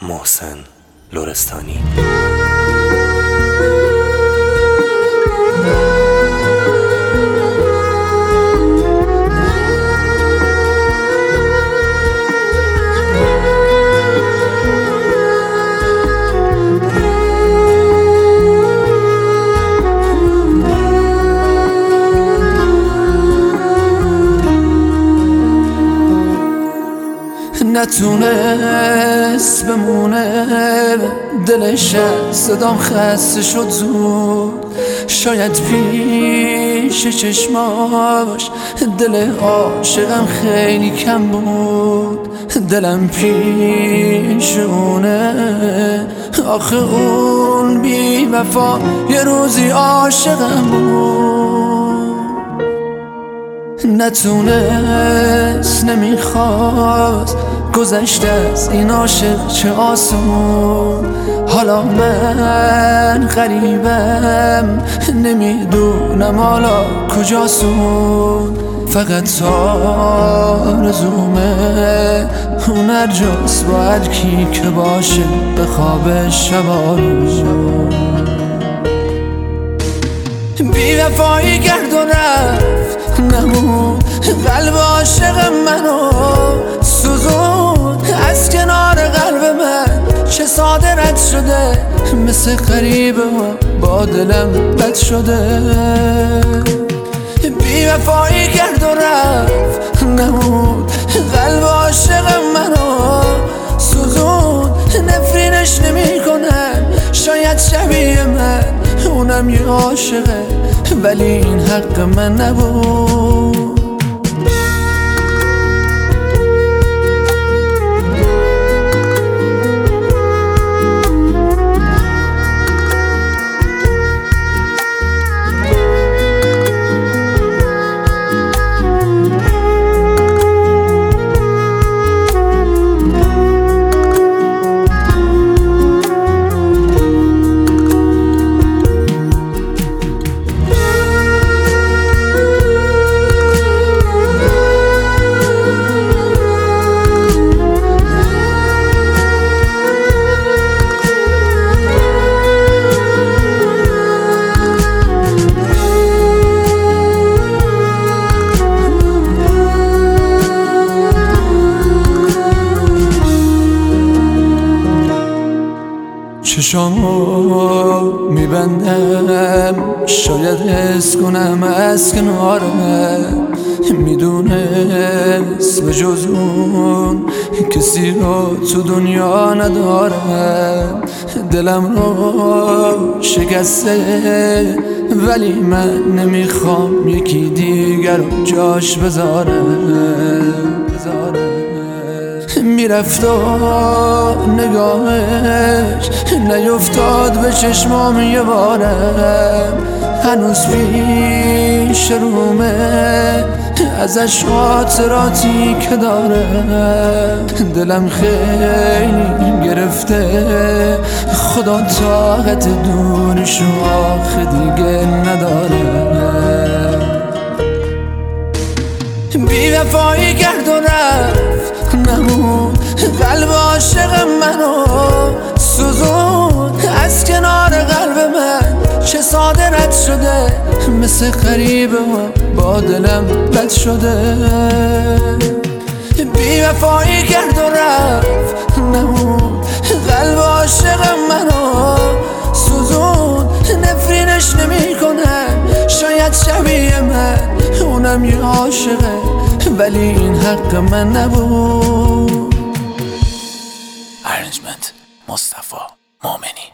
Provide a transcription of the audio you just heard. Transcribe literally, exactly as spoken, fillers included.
محسن لرستانی. نتونست بمونه دلش از صدام خسته شد زود، شاید پیش چشماش دل عاشقم خیلی کم بود. دلم پیش اونه آخه اون بی وفا یه روزی عاشقم بود. نتونست نمیخواست گذشته از این عاشق چه آسون. حالا من غریبم نمیدونم حالا کجاسون. فقط آرزومه اون هر جاست با هر کی که باشه به خواب شبارون. بی وفایی کرد و رفت نمود قلب عاشق منو سوزون. از کنار قلب من چه ساده رد شده، مثل غریبه با دلم بد شده. بی وفایی کرد و رفت نمود قلب عاشق منو سوزون. نفرینش نمی کنم شاید شبیه من اونم یه عاشقه، ولی این حق من نبود. چشامو میبندم شاید حس کنم از کنارم، میدونست به جز اون کسی رو تو دنیا ندارم. دلم رو شکسته ولی من نمیخوام یکی دیگر رو جاش بذارم. میرفت و نگاهش نیفتاد به چشمام یه بارم. هنوز پیش رومه ازش خاطراتی که دارم. دلم خیلی گرفته خدا طاقت دورش آخه دیگه ندارم. بی وفایی کرد و رفت نمود قلب عاشق منو سوزون. از کنار قلب من چه ساده رد شده، مثل غریبه با دلم بد شده. بی وفایی کرد و رفت نمود قلب عاشق منو سوزون. نفرینش نمی کنم شاید شبیه من اونم یه عاشقه، ولی این حق من نبود. ارنجمنت مصطفی مومنی.